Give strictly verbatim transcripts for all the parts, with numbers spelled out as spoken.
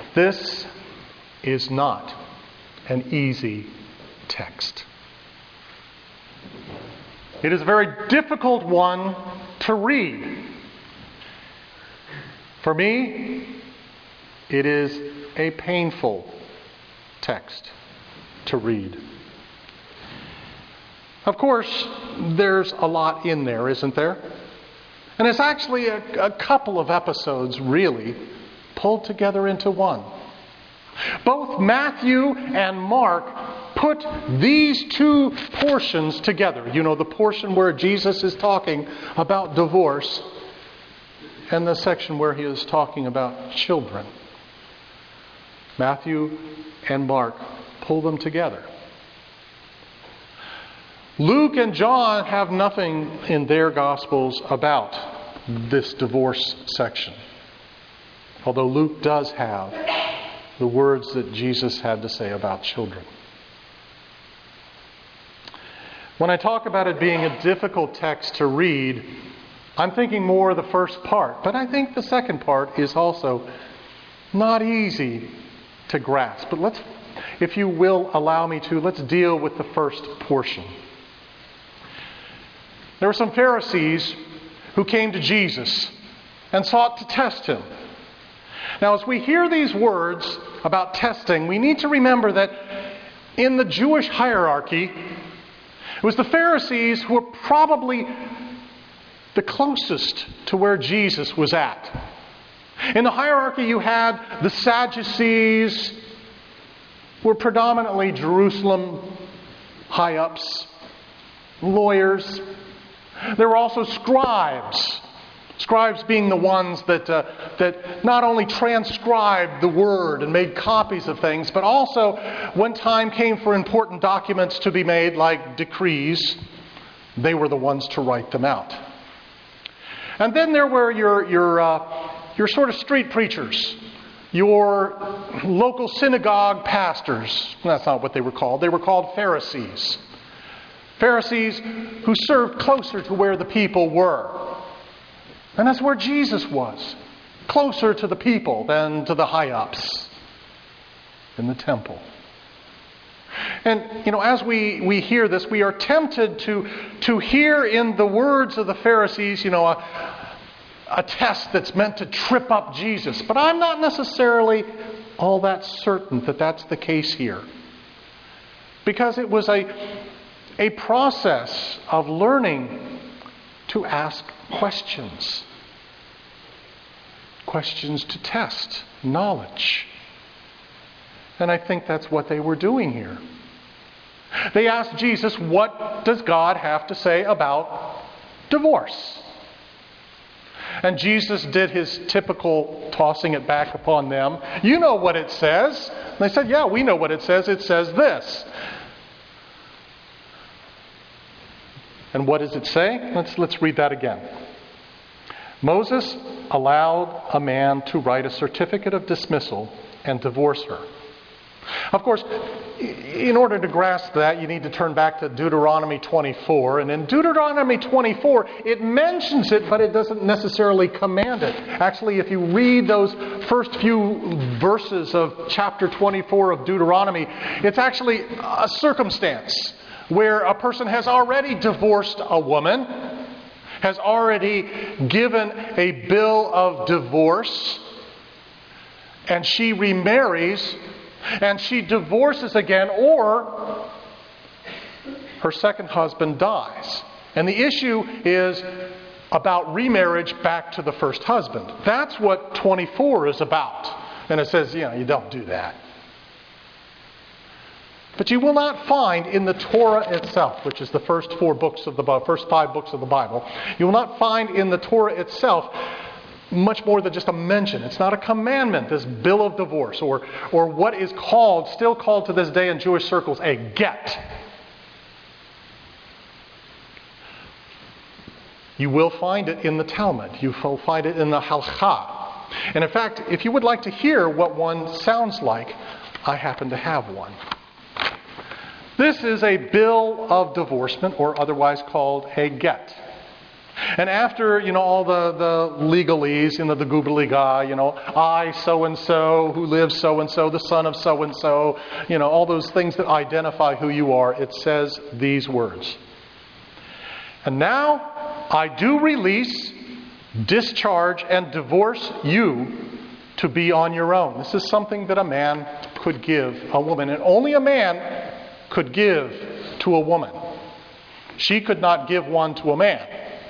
This is not an easy text. It is a very difficult one to read. For me, it is a painful text to read. Of course, there's a lot in there, isn't there? And it's actually a, a couple of episodes, really, pulled together into one. Both Matthew and Mark put these two portions together. You know, the portion where Jesus is talking about divorce and the section where he is talking about children. Matthew and Mark pull them together. Luke and John have nothing in their Gospels about this divorce section. Although Luke does have the words that Jesus had to say about children. When I talk about it being a difficult text to read, I'm thinking more of the first part. But I think the second part is also not easy to grasp. But let's, if you will allow me to, let's deal with the first portion. There were some Pharisees who came to Jesus and sought to test him. Now, as we hear these words about testing, we need to remember that in the Jewish hierarchy, it was the Pharisees who were probably the closest to where Jesus was at. In the hierarchy, you had the Sadducees, who were predominantly Jerusalem high-ups, lawyers. There were also scribes. Scribes being the ones that uh, that not only transcribed the word and made copies of things, but also when time came for important documents to be made, like decrees, they were the ones to write them out. And then there were your your uh, your sort of street preachers, your local synagogue pastors. That's not what they were called. They were called Pharisees. Pharisees who served closer to where the people were. And that's where Jesus was. Closer to the people than to the high-ups in the temple. And, you know, as we, we hear this, we are tempted to, to hear in the words of the Pharisees, you know, a, a test that's meant to trip up Jesus. But I'm not necessarily all that certain that that's the case here. Because it was a, a process of learning to ask questions. Questions to test knowledge. And I think that's what they were doing here. They asked Jesus, what does God have to say about divorce? And Jesus did his typical tossing it back upon them. You know what it says. And they said, yeah, we know what it says. It says this. And what does it say? Let's, let's read that again. Moses allowed a man to write a certificate of dismissal and divorce her. Of course, in order to grasp that, you need to turn back to Deuteronomy twenty-four. And in Deuteronomy twenty-four, it mentions it, but it doesn't necessarily command it. Actually, if you read those first few verses of chapter twenty-four of Deuteronomy, it's actually a circumstance where a person has already divorced a woman, has already given a bill of divorce, and she remarries, and she divorces again, or her second husband dies. And the issue is about remarriage back to the first husband. That's what twenty-four is about. And it says, you know, you don't do that. But you will not find in the Torah itself, which is the first four books of the Bible, first five books of the Bible, you will not find in the Torah itself much more than just a mention. It's not a commandment, this bill of divorce, or or what is called, still called to this day in Jewish circles, a get. You will find it in the Talmud. You will find it in the Halakha. And in fact, if you would like to hear what one sounds like, I happen to have one. This is a bill of divorcement, or otherwise called a get. And after, you know, all the, the legalese, you know, the googly-ga, you know, I so-and-so, who lives so-and-so, the son of so-and-so, you know, all those things that identify who you are, it says these words. And now I do release, discharge, and divorce you to be on your own. This is something that a man could give a woman, and only a man could give to a woman. She could not give one to a man.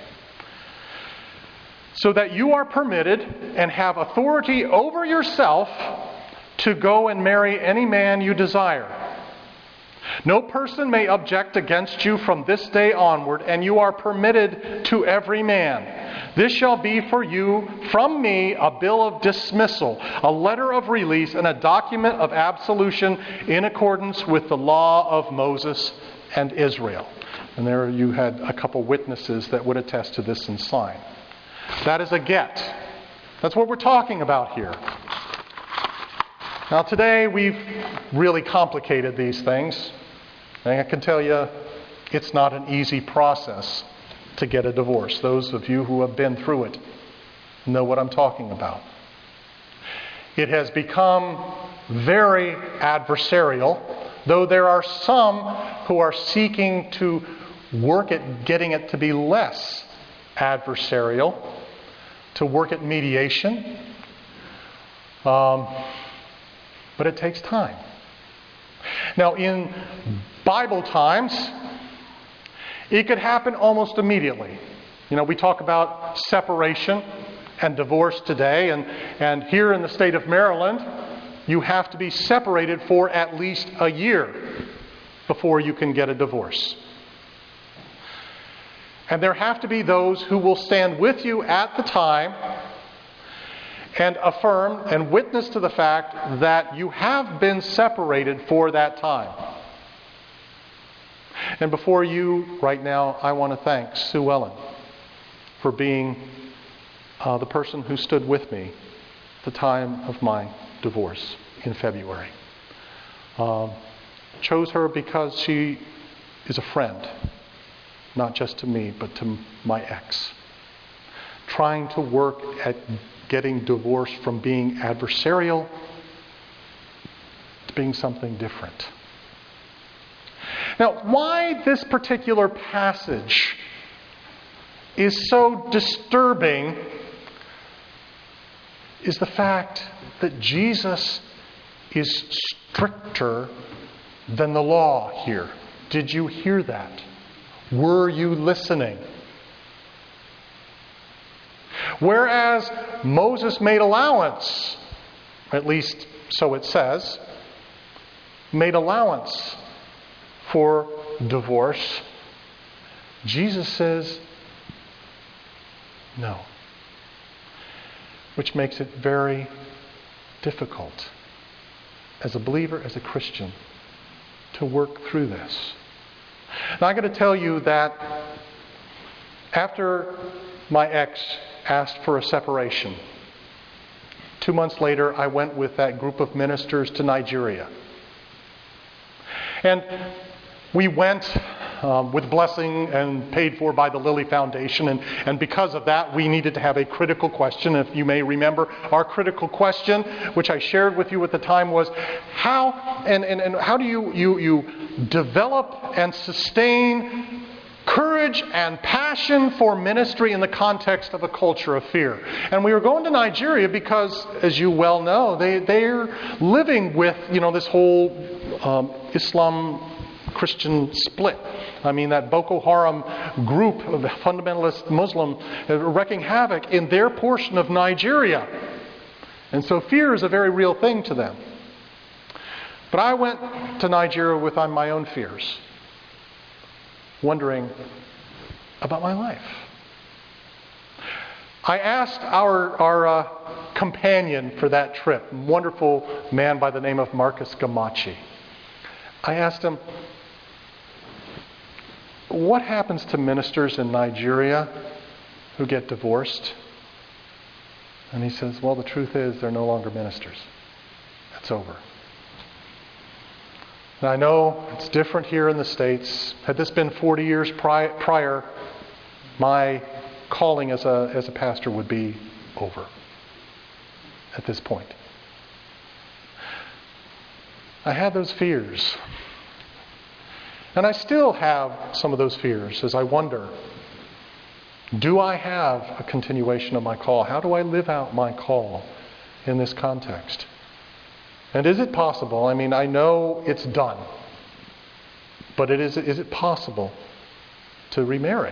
So that you are permitted and have authority over yourself to go and marry any man you desire. No person may object against you from this day onward, and you are permitted to every man. This shall be for you from me a bill of dismissal, a letter of release, and a document of absolution in accordance with the law of Moses and Israel. And there you had a couple witnesses that would attest to this and sign. That is a get. That's what we're talking about here. Now today we've really complicated these things. And I can tell you, it's not an easy process to get a divorce. Those of you who have been through it know what I'm talking about. It has become very adversarial, though there are some who are seeking to work at getting it to be less adversarial, to work at mediation. Um, but it takes time. Now, in Bible times, it could happen almost immediately. You know, we talk about separation and divorce today, and, and here in the state of Maryland, you have to be separated for at least a year before you can get a divorce. And there have to be those who will stand with you at the time and affirm and witness to the fact that you have been separated for that time. And before you, right now, I want to thank Sue Ellen for being uh, the person who stood with me at the time of my divorce in February. Um, chose her because she is a friend, not just to me, but to my ex. Trying to work at getting divorced from being adversarial to being something different. Now, why this particular passage is so disturbing is the fact that Jesus is stricter than the law here. Did you hear that? Were you listening? Whereas Moses made allowance, at least so it says, made allowance for divorce, Jesus says no. Which makes it very difficult as a believer, as a Christian, to work through this. Now I got to tell you that after my ex asked for a separation, two months later I went with that group of ministers to Nigeria. And we went um, with blessing and paid for by the Lilly Foundation. And, and because of that, we needed to have a critical question. If you may remember, our critical question, which I shared with you at the time, was how and, and, and how do you, you, you develop and sustain courage and passion for ministry in the context of a culture of fear. And we were going to Nigeria because, as you well know, they, they're living with, you know, this whole um, Islam Christian split. I mean, that Boko Haram group of fundamentalist Muslim wreaking havoc in their portion of Nigeria. And so fear is a very real thing to them. But I went to Nigeria with my own fears, wondering about my life. I asked our, our uh, companion for that trip, a wonderful man by the name of Marcus Gamachi. I asked him, what happens to ministers in Nigeria who get divorced? And he says, well, the truth is they're no longer ministers. It's over. And I know it's different here in the States. Had this been forty years pri- prior, my calling as a, as a pastor would be over at this point. I had those fears. And I still have some of those fears as I wonder, do I have a continuation of my call? How do I live out my call in this context? And is it possible? I mean, I know it's done. But it is, is it possible to remarry?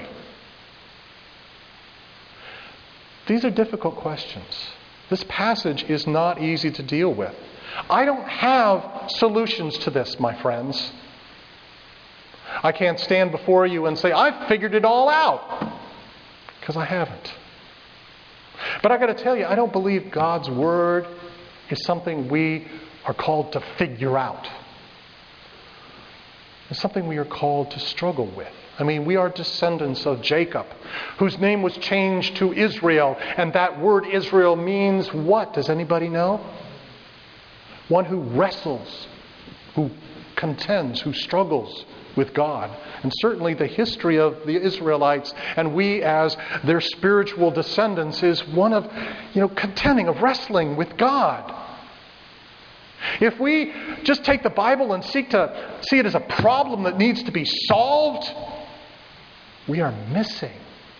These are difficult questions. This passage is not easy to deal with. I don't have solutions to this, my friends. I can't stand before you and say, I've figured it all out. Because I haven't. But I got to tell you, I don't believe God's Word is something we are called to figure out. It's something we are called to struggle with. I mean, we are descendants of Jacob, whose name was changed to Israel. And that word Israel means what? Does anybody know? One who wrestles, who contends, who struggles with God. And certainly the history of the Israelites and we as their spiritual descendants is one of, you know, contending, of wrestling with God. If we just take the Bible and seek to see it as a problem that needs to be solved, we are missing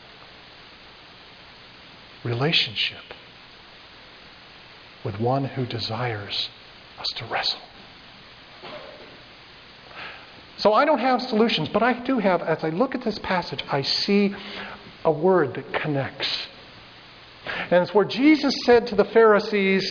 relationship with one who desires us to wrestle. So I don't have solutions, but I do have, as I look at this passage, I see a word that connects. And it's where Jesus said to the Pharisees,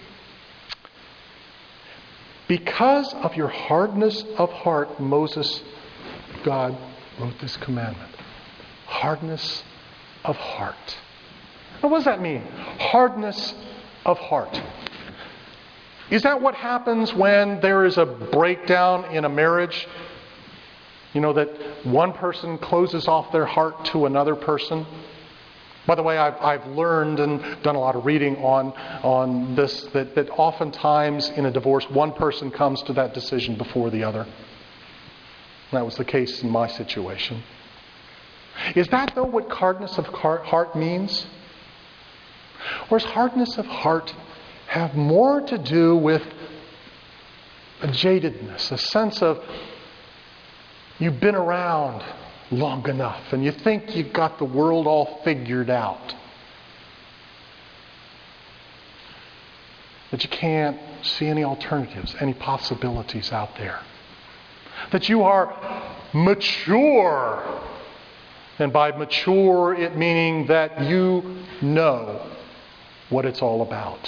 because of your hardness of heart, Moses, God wrote this commandment. Hardness of heart. Now, what does that mean? Hardness of heart. Is that what happens when there is a breakdown in a marriage? You know, that one person closes off their heart to another person? By the way, I've, I've learned and done a lot of reading on, on this, that, that oftentimes in a divorce, one person comes to that decision before the other. That was the case in my situation. Is that, though, what hardness of heart means? Or does hardness of heart have more to do with a jadedness, a sense of you've been around long enough and you think you've got the world all figured out, that you can't see any alternatives, any possibilities out there, that you are mature, and by mature it meaning that you know what it's all about.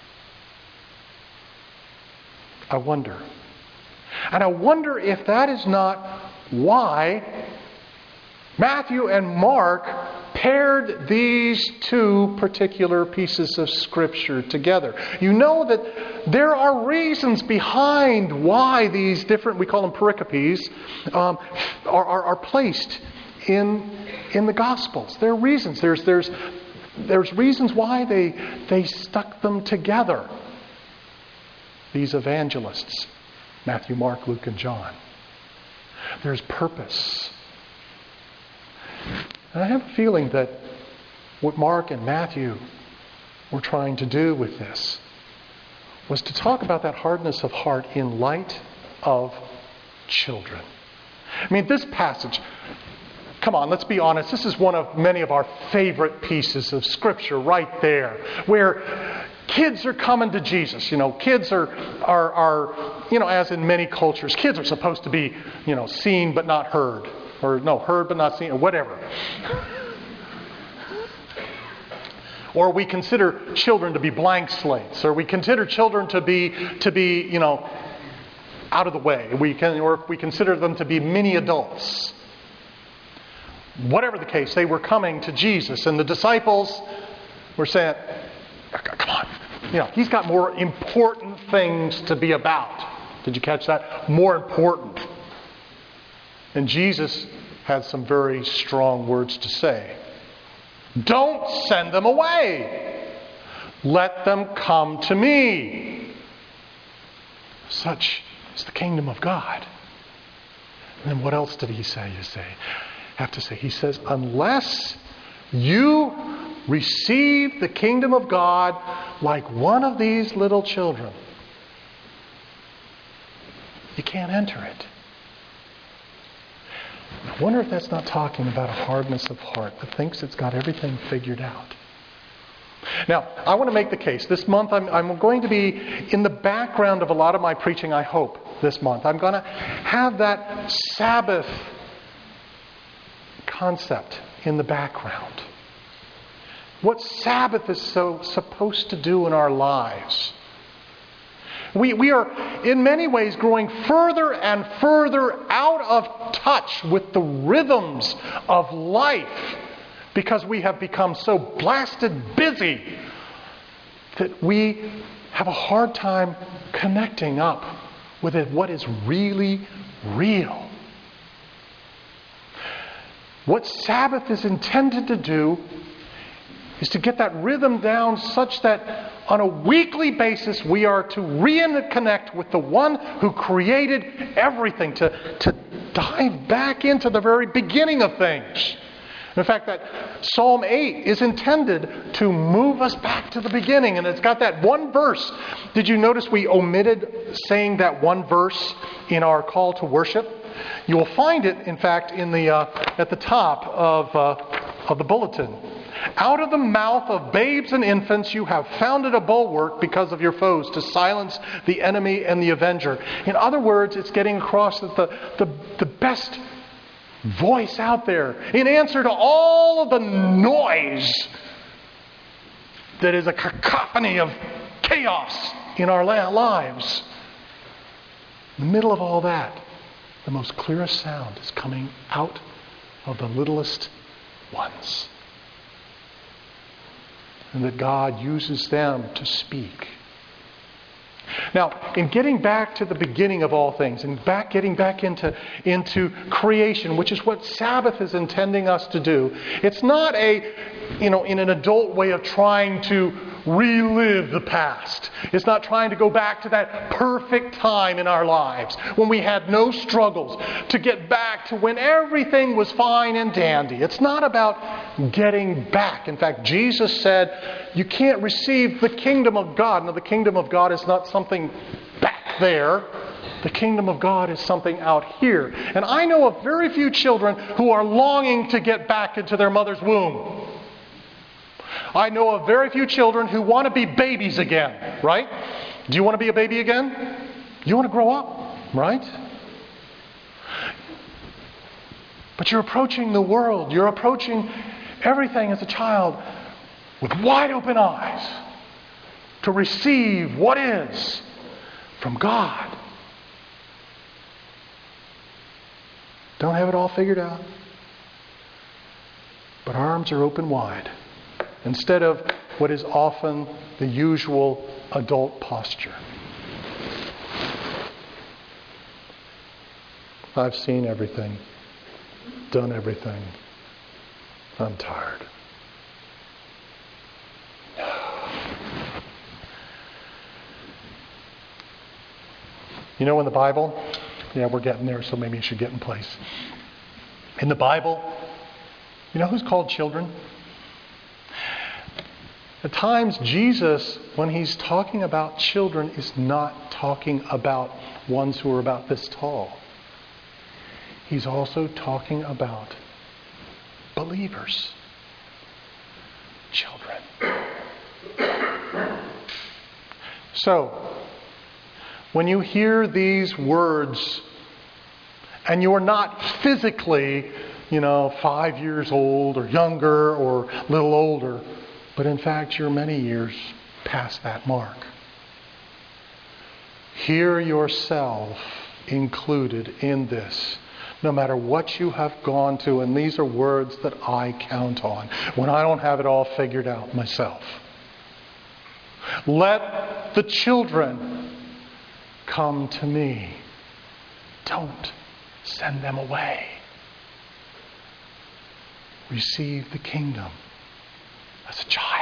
I wonder. And I wonder if that is not why Matthew and Mark paired these two particular pieces of Scripture together. You know that there are reasons behind why these different, we call them pericopes, um, are, are, are placed in, in the Gospels. There are reasons. There's, there's, there's reasons why they, they stuck them together. These evangelists, Matthew, Mark, Luke, and John. There's purpose. And I have a feeling that what Mark and Matthew were trying to do with this was to talk about that hardness of heart in light of children. I mean, this passage, come on, let's be honest, this is one of many of our favorite pieces of Scripture right there, where kids are coming to Jesus. You know, kids are, are, are, you know, as in many cultures, kids are supposed to be, you know, seen but not heard. Or no, heard but not seen, or whatever. Or we consider children to be blank slates. Or we consider children to be, to be, you know, out of the way. We can, or we consider them to be mini adults. Whatever the case, they were coming to Jesus. And the disciples were saying, come on. You know, he's got more important things to be about. Did you catch that? More important. And Jesus had some very strong words to say. Don't send them away. Let them come to me. Such is the kingdom of God. And then what else did he say? You say, have to say. He says, unless You receive the kingdom of God like one of these little children. You can't enter it. I wonder if that's not talking about a hardness of heart that thinks it's got everything figured out. Now, I want to make the case. This month I'm, I'm going to be in the background of a lot of my preaching, I hope, this month. I'm going to have that Sabbath concept in the background. What Sabbath is so supposed to do in our lives. We, we are, in many ways, growing further and further out of touch with the rhythms of life because we have become so blasted busy that we have a hard time connecting up with it, what is really real. What Sabbath is intended to do is to get that rhythm down such that on a weekly basis we are to reconnect with the one who created everything, to, to dive back into the very beginning of things. In fact, that Psalm eight is intended to move us back to the beginning, and it's got that one verse. Did you notice we omitted saying that one verse in our call to worship? You will find it, in fact, in the uh, at the top of uh, of the bulletin. Out of the mouth of babes and infants you have founded a bulwark because of your foes, to silence the enemy and the avenger. In other words, it's getting across that the, the, the best voice out there, in answer to all of the noise that is a cacophony of chaos in our lives. In the middle of all that, the most clearest sound is coming out of the littlest ones. And that God uses them to speak. Now, in getting back to the beginning of all things, and back getting back into, into creation, which is what Sabbath is intending us to do, it's not a, you know, in an adult way of trying to relive the past. It's not trying to go back to that perfect time in our lives when we had no struggles, to get back to when everything was fine and dandy. It's not about getting back. In fact, Jesus said, you can't receive the kingdom of God. Now, the kingdom of God is not something back there. The kingdom of God is something out here. And I know of very few children who are longing to get back into their mother's womb. I know of very few children who want to be babies again, right? Do you want to be a baby again? You want to grow up, right? But you're approaching the world, you're approaching everything as a child with wide open eyes to receive what is from God. Don't have it all figured out, but arms are open wide. Instead of what is often the usual adult posture. I've seen everything, done everything. I'm tired. You know, in the Bible, yeah, we're getting there, so maybe you should get in place. In the Bible, you know who's called children? At times, Jesus, when he's talking about children, is not talking about ones who are about this tall. He's also talking about believers. Children. So, when you hear these words, and you're not physically, you know, five years old or younger or a little older, but in fact, you're many years past that mark. Hear yourself included in this, no matter what you have gone to. And these are words that I count on when I don't have it all figured out myself. Let the children come to me. Don't send them away. Receive the kingdom as a child.